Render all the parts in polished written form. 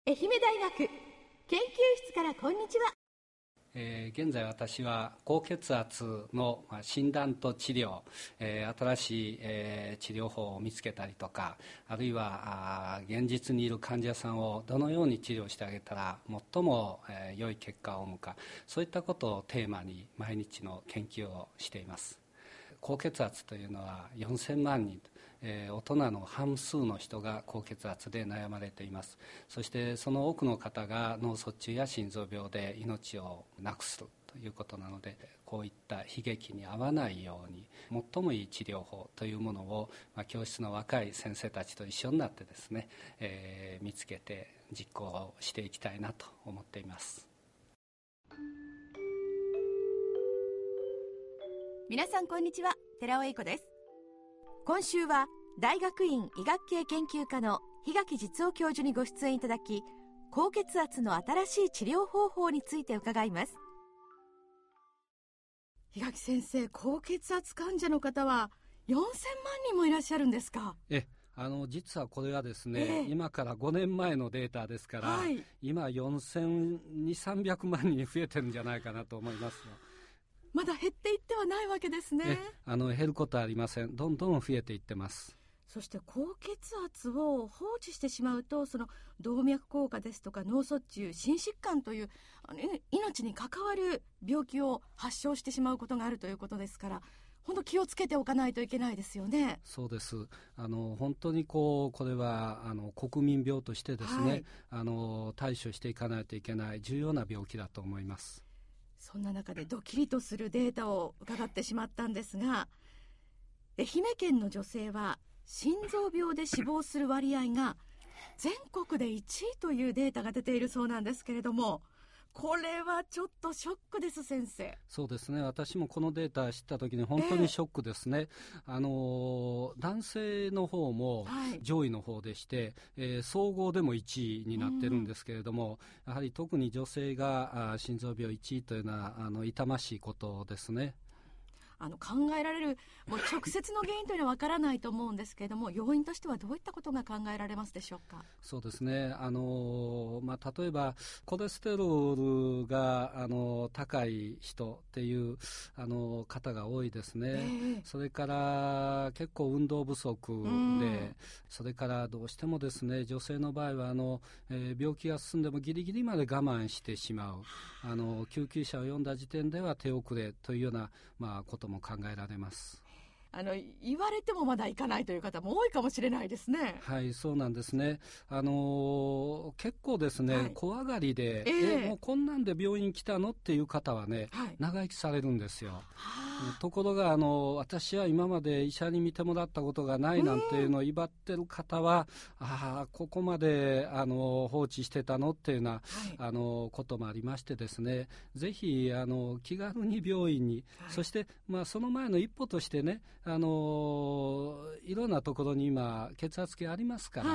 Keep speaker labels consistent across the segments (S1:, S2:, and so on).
S1: 愛媛大学研究室からこんにちは。
S2: 現在私は高血圧の診断と治療、新しい治療法を見つけたりとか、あるいは現実にいる患者さんをどのように治療してあげたら最も良い結果を生むか、そういったことをテーマに毎日の研究をしています。高血圧というのは4000万人、大人の半数の人が高血圧で悩まれています。そしてその多くの方が脳卒中や心臓病で命をなくすということなので、こういった悲劇に遭わないように最もいい治療法というものを、教室の若い先生たちと一緒になってですね、見つけて実行していきたいなと思っています。
S1: 皆さんこんにちは、寺尾英子です。今週は大学院医学系研究科の檜垣実夫教授にご出演いただき、高血圧の新しい治療方法について伺います。檜垣先生、高血圧患者の方は4000万人もいらっしゃるんですか？
S2: 実はこれはですね、今から5年前のデータですから、今4200-300万人増えてるんじゃないかなと思いますよ。
S1: まだ減っていってはないわけですね。
S2: 減ることはありません。どんどん増えていってます。
S1: そして高血圧を放置してしまうと、その動脈硬化ですとか脳卒中、心疾患という命に関わる病気を発症してしまうことがあるということですから、本当気をつけておかないといけないですよね。
S2: そうです。本当にこれは国民病としてですね、対処していかないといけない重要な病気だと思います。
S1: そんな中でドキリとするデータを伺ってしまったんですが、愛媛県の女性は心臓病で死亡する割合が全国で1位というデータが出ているそうなんですけれども、これはちょっとショックです。先生。
S2: そうですね、私もこのデータ知った時に本当にショックですね。男性の方も上位の方でして、総合でも1位になってるんですけれども、やはり特に女性が心臓病1位というのは痛ましいことですね。
S1: 考えられる直接の原因というのはわからないと思うんですけれども、要因としてはどういったことが考えられますでしょうか？
S2: そうですね、例えばコレステロールが高い人っていう方が多いですね。それから結構運動不足で、それからどうしてもですね、女性の場合は病気が進んでもギリギリまで我慢してしまう、救急車を呼んだ時点では手遅れというような、ことも考えられます。
S1: 言われてもまだ行かないという方も多いかもしれないですね。
S2: はい、そうなんですね。結構ですね、怖がりで、もうこんなんで病院来たのっていう方はね、長生きされるんですよ。ところが私は今まで医者に診てもらったことがないなんていうのを威張ってる方は、ここまで放置してたのっていうような、こともありましてですね、ぜひ気軽に病院に、そして、その前の一歩としてね、いろんなところに今血圧計ありますから、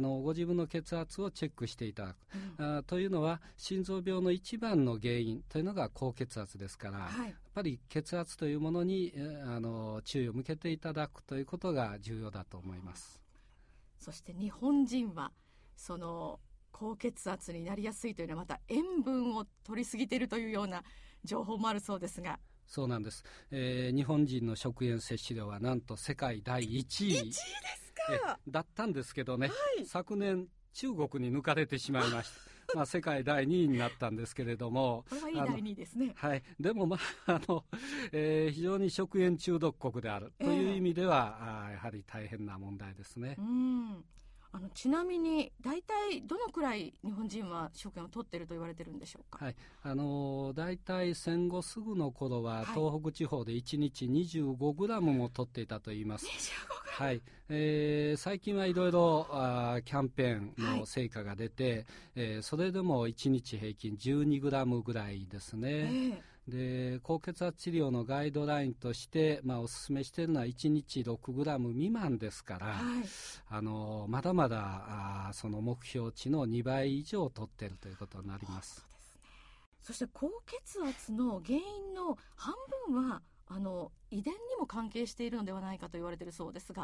S2: ご自分の血圧をチェックしていただく、というのは心臓病の一番の原因というのが高血圧ですから、やっぱり血圧というものに注意を向けていただくということが重要だと思います。
S1: そして日本人はその高血圧になりやすいというのはまた塩分を取りすぎているというような情報もあるそうですが。
S2: そうなんです。日本人の食塩摂取量はなんと世界第1位。
S1: 1位ですか？
S2: だったんですけどね、昨年中国に抜かれてしまいました。世界第2位になったんですけれども、
S1: これはいい第2位ですね。
S2: でも非常に食塩中毒国であるという意味では、やはり大変な問題ですね。
S1: ちなみに大体どのくらい日本人は食塩を取っていると言われてるんでしょうか？
S2: 大体戦後すぐの頃は、東北地方で1日25グラムも取っていたといいます。最近はいろいろキャンペーンの成果が出て、それでも1日平均12グラムぐらいですね。で、高血圧治療のガイドラインとして、おすすめしているのは1日6グラム未満ですから、まだまだその目標値の2倍以上取っているということになります。
S1: そして高血圧の原因の半分は遺伝にも関係しているのではないかと言われているそうですが。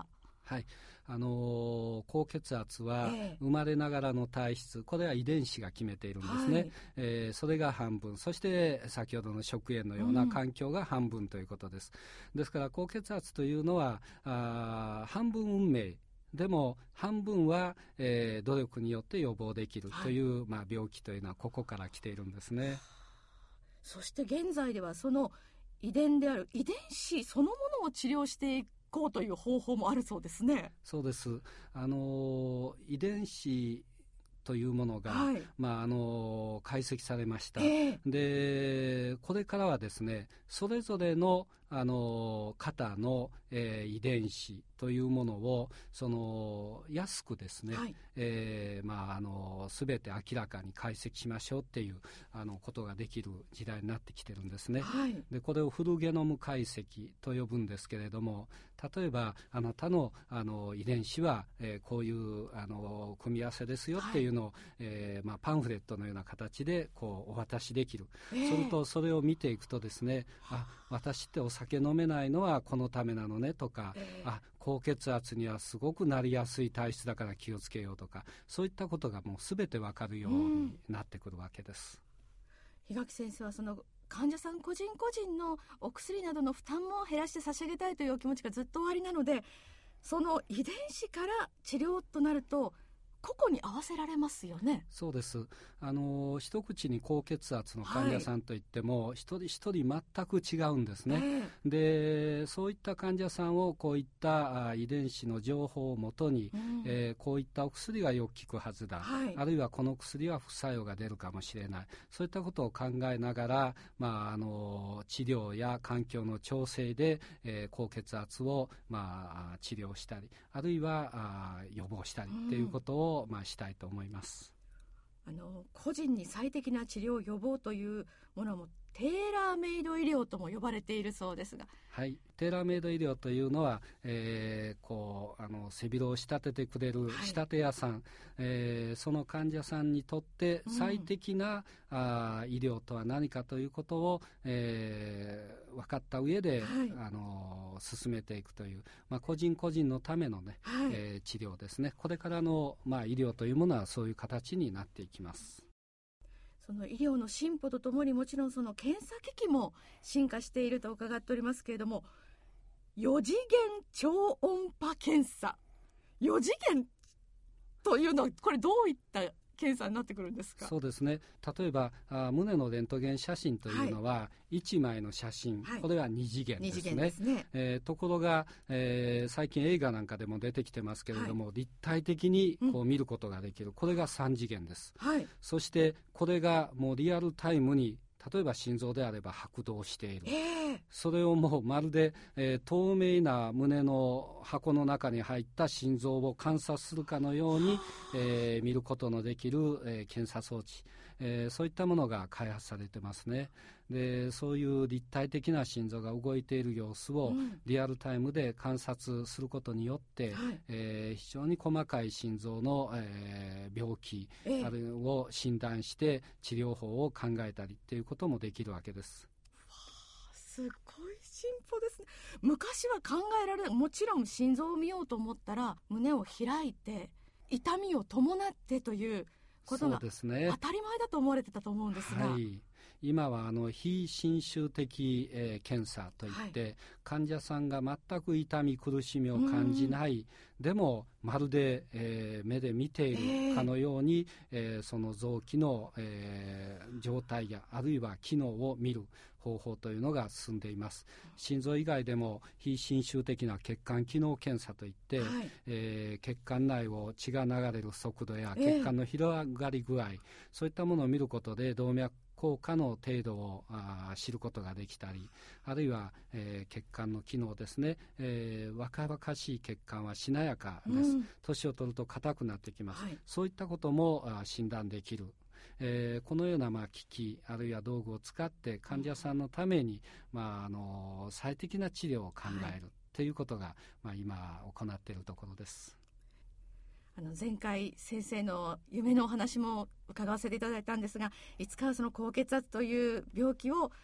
S2: はい、高血圧は生まれながらの体質、これは遺伝子が決めているんですね、はい、それが半分、そして先ほどの食塩のような環境が半分ということです、ですから高血圧というのは半分運命でも半分は、努力によって予防できるという、はい、病気というのはここから来ているんですね。
S1: そして現在ではその遺伝である遺伝子そのものを治療していこうという方法もあるそうですね。
S2: そうです。遺伝子というものが、はい、解析されました、でこれからはですね、それぞれの方の、遺伝子というものを安くですね、はい、全て明らかに解析しましょうっていうことができる時代になってきてるんですね、はい、でこれをフルゲノム解析と呼ぶんですけれども、例えばあなたの遺伝子は、こういう組み合わせですよっていうのを、はい、パンフレットのような形でこうお渡しできる、するとそれを見ていくとですね、私ってお酒飲めないのはこのためなのねとか、高血圧にはすごくなりやすい体質だから気をつけようとか、そういったことがもう全てわかるようになってくるわけです、
S1: 檜垣先生はその患者さん個人個人のお薬などの負担も減らして差し上げたいというお気持ちがずっとおありなので、その遺伝子から治療となると個々に合わせられますよね。
S2: そうです。一口に高血圧の患者さんといっても、はい、一人一人全く違うんですね、でそういった患者さんをこういった遺伝子の情報をもとに、こういったお薬がよく効くはずだ、はい、あるいはこの薬は副作用が出るかもしれない、そういったことを考えながら、治療や環境の調整で、高血圧を、治療したり、あるいは予防したりということをしたいと思います。
S1: 個人に最適な治療予防というものもテーラーメイド医療とも呼ばれているそうですが、
S2: はい、テーラーメイド医療というのは、背広を仕立ててくれる仕立て屋さん、その患者さんにとって最適な、医療とは何かということを、分かった上で、進めていくという、個人個人のための、ね、治療ですね。これからの、医療というものはそういう形になっていきます。
S1: その医療の進歩とともにもちろんその検査機器も進化していると伺っておりますけれども、4次元超音波検査、4次元というのはこれどういった検査になってくるんですか？
S2: そうですね、例えば胸のレントゲン写真というのは1枚の写真、これは2次元ですね、ところが、最近映画なんかでも出てきてますけれども、立体的にこう見ることができる、これが3次元です、そしてこれがもうリアルタイムに例えば心臓であれば拍動している、それをもうまるで、透明な胸の箱の中に入った心臓を観察するかのように、見ることのできる、検査装置、そういったものが開発されてますね。でそういう立体的な心臓が動いている様子をリアルタイムで観察することによって、非常に細かい心臓の、病気、あるいを診断して治療法を考えたりということもできるわけです。
S1: すごい進歩ですね。昔は考えられない、もちろん心臓を見ようと思ったら胸を開いて痛みを伴ってということが当たり前だと思われてたと思うんですが、
S2: 今は非侵襲的、検査といって、患者さんが全く痛み苦しみを感じない、でもまるで、目で見ているかのように、その臓器の、状態やあるいは機能を見る方法というのが進んでいます。心臓以外でも非侵襲的な血管機能検査といって、血管内を血が流れる速度や血管の広がり具合、そういったものを見ることで動脈硬化の程度を知ることができたり、あるいは、血管の機能ですね、若々しい血管はしなやかです、年を取ると硬くなってきます、そういったことも診断できる、このような機器あるいは道具を使って患者さんのために、最適な治療を考えるということが、今行っているところです。
S1: 前回先生の夢のお話も伺わせていただいたんですが、いつかはその高血圧という病気を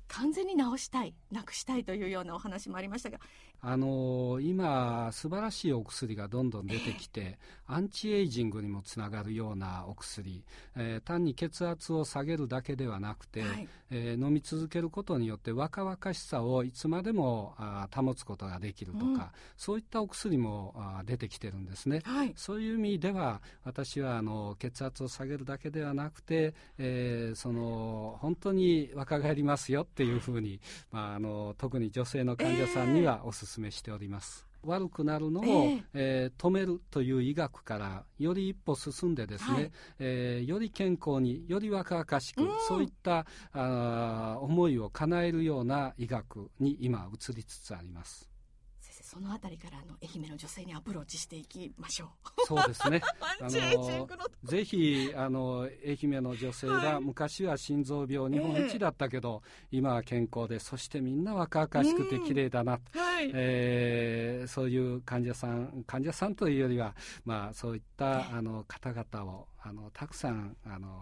S1: 完全に治したい、なくしたいというようなお話もありましたが、
S2: 今素晴らしいお薬がどんどん出てきて、アンチエイジングにもつながるようなお薬、単に血圧を下げるだけではなくて、飲み続けることによって若々しさをいつまでも保つことができるとか、そういったお薬も出てきてるんですね。そういう意味では私は血圧を下げるだけではなくて、本当に若返りますよっていうふうに、特に女性の患者さんにはお勧めしております。悪くなるのを、止めるという医学からより一歩進んでですね、より健康により若々しく、そういった思いを叶えるような医学に今移りつつあります。
S1: 先生、そのあたりから愛媛の女性にアプローチしていきましょ
S2: う。そうですねぜひ愛媛の女性が、昔は心臓病日本一だったけど、今は健康で、そしてみんな若々しくて綺麗だな、そういう患者さんというよりは、そういった方々をたくさん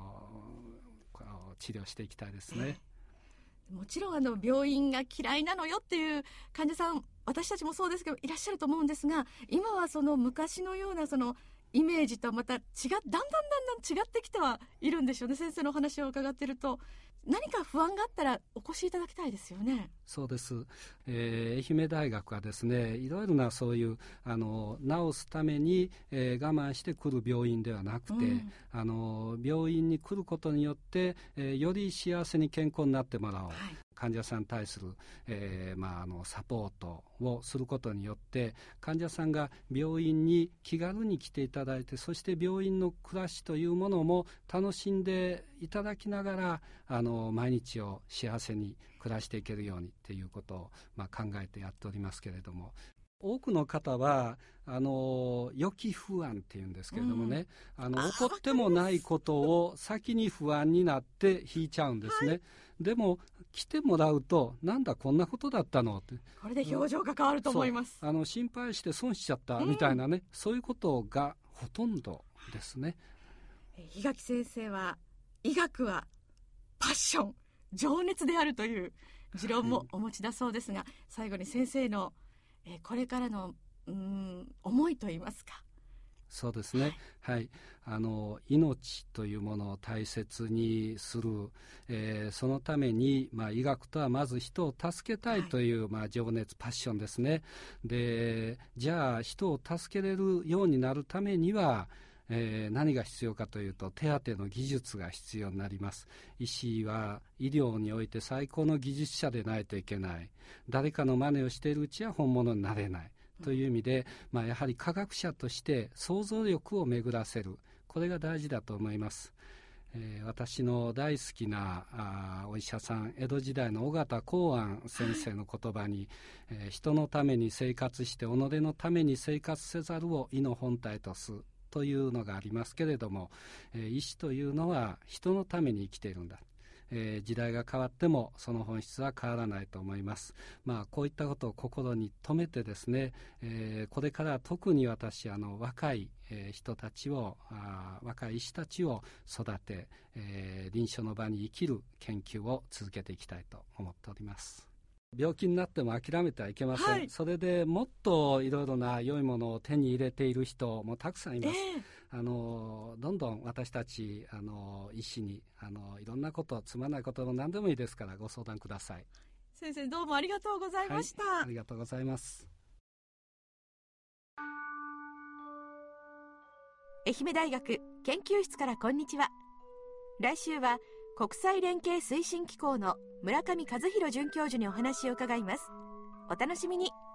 S2: 治療していきたいですね。
S1: もちろん病院が嫌いなのよっていう患者さん、私たちもそうですけどいらっしゃると思うんですが、今はその昔のようなそのイメージとはまただんだん違ってきてはいるんでしょうね。先生のお話を伺っていると、何か不安があったらお越しいただきたいですよね。
S2: そうです、愛媛大学はですね、いろいろなそういう治すために、我慢して来る病院ではなくて、病院に来ることによって、より幸せに健康になってもらおう、患者さんに対する、サポートをすることによって、患者さんが病院に気軽に来ていただいて、そして病院の暮らしというものも楽しんでいただきながら、毎日を幸せに暮らしていけるようにっていうことを、考えてやっておりますけれども、多くの方は予期不安っていうんですけれどもね、起こってもないことを先に不安になって引いちゃうんですね。でも来てもらうと、なんだこんなことだったのって、
S1: これで表情が変わると思います。
S2: 心配して損しちゃったみたいなね、そういうことがほとんどですね。
S1: 檜垣先生は、医学はパッション、情熱であるという持論もお持ちだそうですが、最後に先生のこれからの思いといいますか。
S2: そうですね、命というものを大切にする、そのために、医学とはまず人を助けたいという、情熱、パッションですね。で、じゃあ人を助けれるようになるためには、何が必要かというと、手当ての技術が必要になります。医師は医療において最高の技術者でないといけない。誰かの真似をしているうちは本物になれないという意味で、やはり科学者として想像力を巡らせる、これが大事だと思います。私の大好きなお医者さん、江戸時代の緒方洪庵先生の言葉に、人のために生活して己のために生活せざるを医の本体とすというのがありますけれども、医師というのは人のために生きているんだ。時代が変わってもその本質は変わらないと思います。こういったことを心に留めてですね、これから特に私若い人たちを若い医師たちを育て、臨床の場に生きる研究を続けていきたいと思っております。病気になっても諦めてはいけません、それでもっといろいろな良いものを手に入れている人もたくさんいます、どんどん私たち医師にいろんなこと、つまらないことも何でもいいですからご相談ください。
S1: 先生、どうもありがとうございました。
S2: ありがとうございます。
S1: 愛媛大学研究室からこんにちは。来週は国際連携推進機構の村上和弘准教授にお話を伺います。お楽しみに。